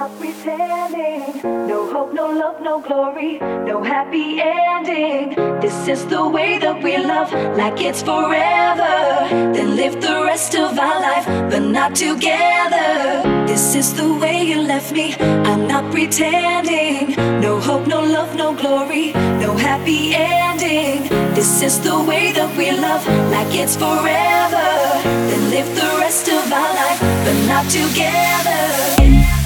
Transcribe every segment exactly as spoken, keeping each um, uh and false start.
not pretending. No hope, no love, no glory, no happy ending. This is the way that we love, like it's forever. Then live the rest of our life, but not together. This is the way you left me, I'm not pretending. No hope, no love, no glory, no happy ending. This is the way that we love, like it's forever. Then live the rest of our life, but not together.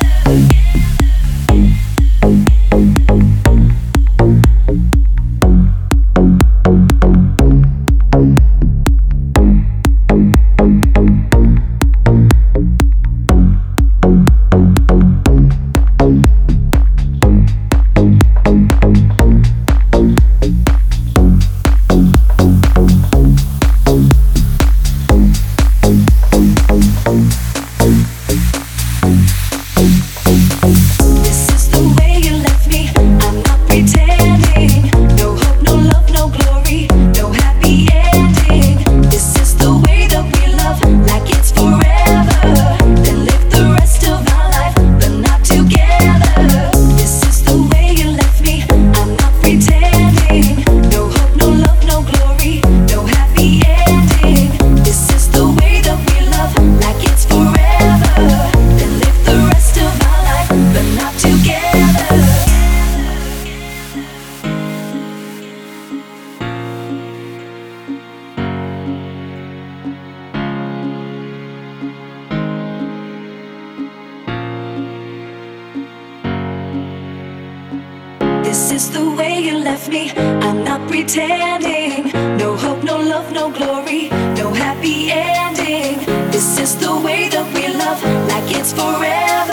This is the way you left me, I'm not pretending. No hope, no love, no glory, no happy ending. This is the way that we love, like it's forever.